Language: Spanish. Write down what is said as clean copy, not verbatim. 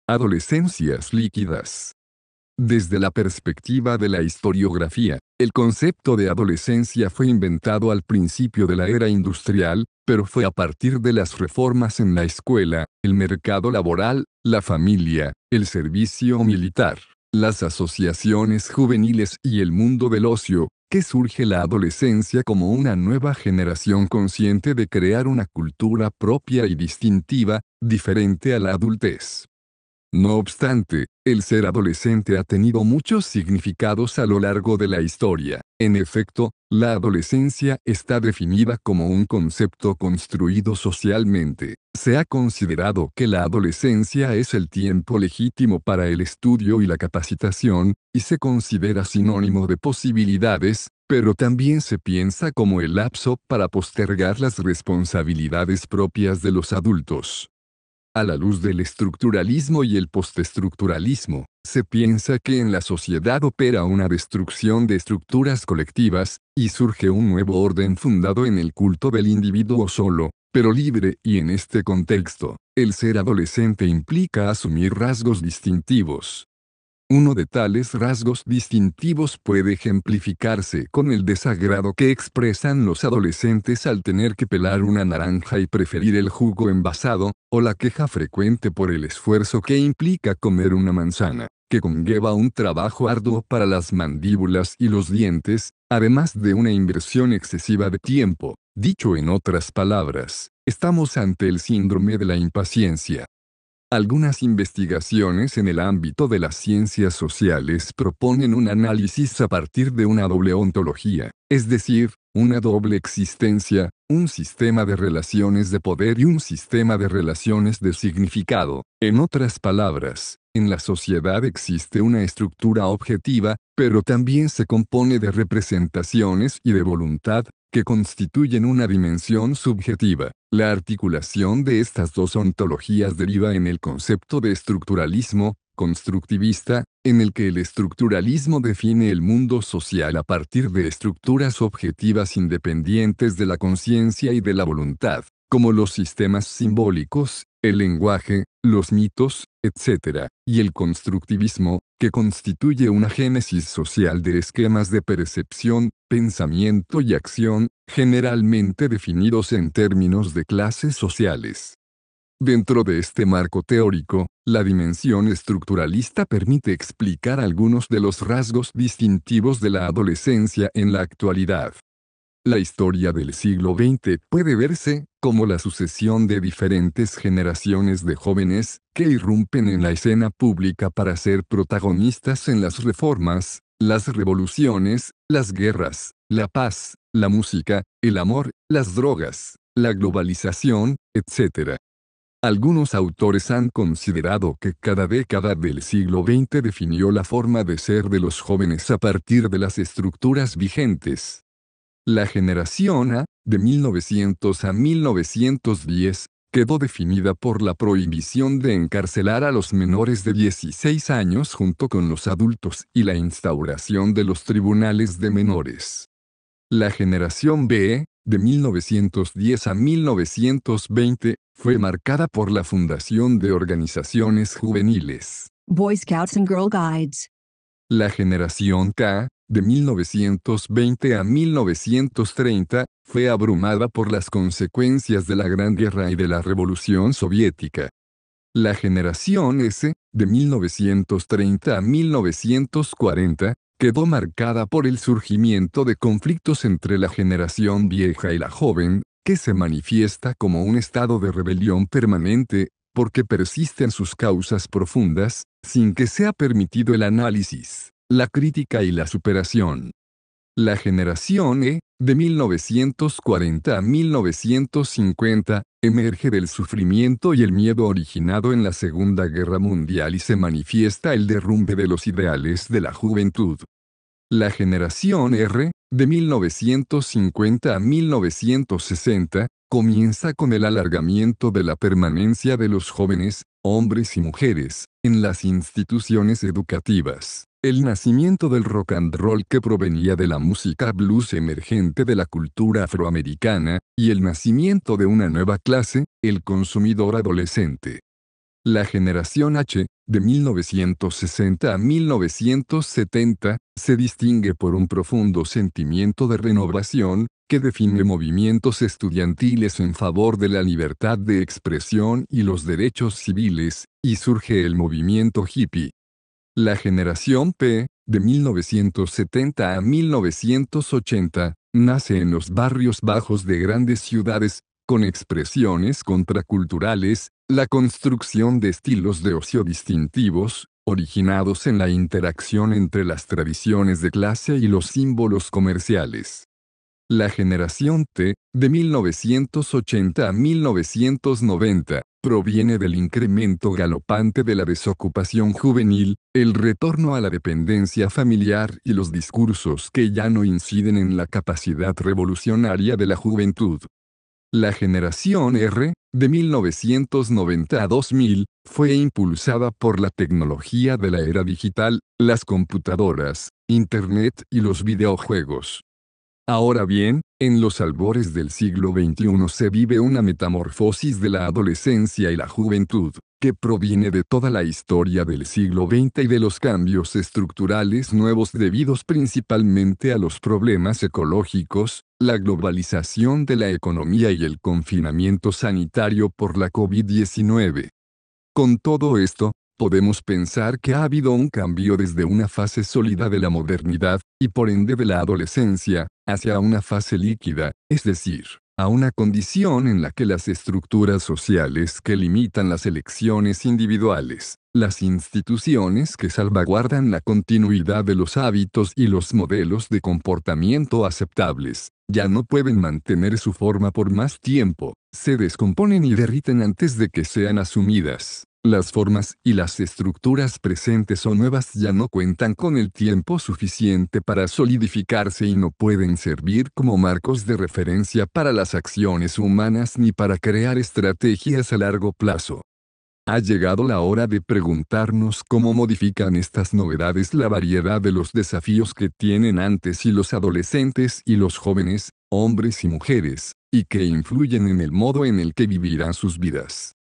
Adolescencias líquidas. Desde la perspectiva de la historiografía, el concepto de adolescencia fue inventado al principio de la era industrial, pero fue a partir de las reformas en la escuela, el mercado laboral, la familia, el servicio militar, las asociaciones juveniles y el mundo del ocio, que surge la adolescencia como una nueva generación consciente de crear una cultura propia y distintiva, diferente a la adultez. No obstante, el ser adolescente ha tenido muchos significados a lo largo de la historia. En efecto, la adolescencia está definida como un concepto construido socialmente. Se ha considerado que la adolescencia es el tiempo legítimo para el estudio y la capacitación, y se considera sinónimo de posibilidades, pero también se piensa como el lapso para postergar las responsabilidades propias de los adultos. A la luz del estructuralismo y el postestructuralismo, se piensa que en la sociedad opera una destrucción de estructuras colectivas, y surge un nuevo orden fundado en el culto del individuo solo, pero libre, y en este contexto, el ser adolescente implica asumir rasgos distintivos. Uno de tales rasgos distintivos puede ejemplificarse con el desagrado que expresan los adolescentes al tener que pelar una naranja y preferir el jugo envasado, o la queja frecuente por el esfuerzo que implica comer una manzana, que conlleva un trabajo arduo para las mandíbulas y los dientes, además de una inversión excesiva de tiempo. Dicho en otras palabras, estamos ante el síndrome de la impaciencia. Algunas investigaciones en el ámbito de las ciencias sociales proponen un análisis a partir de una doble ontología, es decir, una doble existencia, un sistema de relaciones de poder y un sistema de relaciones de significado. En otras palabras, en la sociedad existe una estructura objetiva, pero también se compone de representaciones y de voluntad, que constituyen una dimensión subjetiva. La articulación de estas dos ontologías deriva en el concepto de estructuralismo constructivista, en el que el estructuralismo define el mundo social a partir de estructuras objetivas independientes de la conciencia y de la voluntad, como los sistemas simbólicos, el lenguaje, los mitos, etc., y el constructivismo, que constituye una génesis social de esquemas de percepción, pensamiento y acción, generalmente definidos en términos de clases sociales. Dentro de este marco teórico, la dimensión estructuralista permite explicar algunos de los rasgos distintivos de la adolescencia en la actualidad. La historia del siglo XX puede verse como la sucesión de diferentes generaciones de jóvenes que irrumpen en la escena pública para ser protagonistas en las reformas, las revoluciones, las guerras, la paz, la música, el amor, las drogas, la globalización, etc. Algunos autores han considerado que cada década del siglo XX definió la forma de ser de los jóvenes a partir de las estructuras vigentes. La generación A, de 1900 a 1910, quedó definida por la prohibición de encarcelar a los menores de 16 años junto con los adultos y la instauración de los tribunales de menores. La generación B, de 1910 a 1920, fue marcada por la fundación de organizaciones juveniles. Boy Scouts and Girl Guides. La generación K, de 1920 a 1930, fue abrumada por las consecuencias de la Gran Guerra y de la Revolución Soviética. La generación S, de 1930 a 1940, quedó marcada por el surgimiento de conflictos entre la generación vieja y la joven, que se manifiesta como un estado de rebelión permanente, porque persisten sus causas profundas, sin que sea permitido el análisis, la crítica y la superación. La generación E, de 1940 a 1950, emerge del sufrimiento y el miedo originado en la Segunda Guerra Mundial y se manifiesta el derrumbe de los ideales de la juventud. La generación R, de 1950 a 1960, comienza con el alargamiento de la permanencia de los jóvenes, hombres y mujeres, en las instituciones educativas, el nacimiento del rock and roll que provenía de la música blues emergente de la cultura afroamericana, y el nacimiento de una nueva clase, el consumidor adolescente. La generación H, de 1960 a 1970, se distingue por un profundo sentimiento de renovación, que define movimientos estudiantiles en favor de la libertad de expresión y los derechos civiles, y surge el movimiento hippie. La generación P, de 1970 a 1980, nace en los barrios bajos de grandes ciudades, con expresiones contraculturales, la construcción de estilos de ocio distintivos, originados en la interacción entre las tradiciones de clase y los símbolos comerciales. La generación T, de 1980 a 1990, proviene del incremento galopante de la desocupación juvenil, el retorno a la dependencia familiar y los discursos que ya no inciden en la capacidad revolucionaria de la juventud. La generación R, de 1990 a 2000, fue impulsada por la tecnología de la era digital, las computadoras, Internet y los videojuegos. Ahora bien, en los albores del siglo XXI se vive una metamorfosis de la adolescencia y la juventud, que proviene de toda la historia del siglo XX y de los cambios estructurales nuevos debidos principalmente a los problemas ecológicos, la globalización de la economía y el confinamiento sanitario por la COVID-19. Con todo esto, podemos pensar que ha habido un cambio desde una fase sólida de la modernidad, y por ende de la adolescencia, hacia una fase líquida, es decir, a una condición en la que las estructuras sociales que limitan las elecciones individuales, las instituciones que salvaguardan la continuidad de los hábitos y los modelos de comportamiento aceptables, ya no pueden mantener su forma por más tiempo, se descomponen y derriten antes de que sean asumidas. Las formas y las estructuras presentes o nuevas ya no cuentan con el tiempo suficiente para solidificarse y no pueden servir como marcos de referencia para las acciones humanas ni para crear estrategias a largo plazo. Ha llegado la hora de preguntarnos cómo modifican estas novedades la variedad de los desafíos que tienen antes y los adolescentes y los jóvenes, hombres y mujeres, y que influyen en el modo en el que vivirán sus vidas.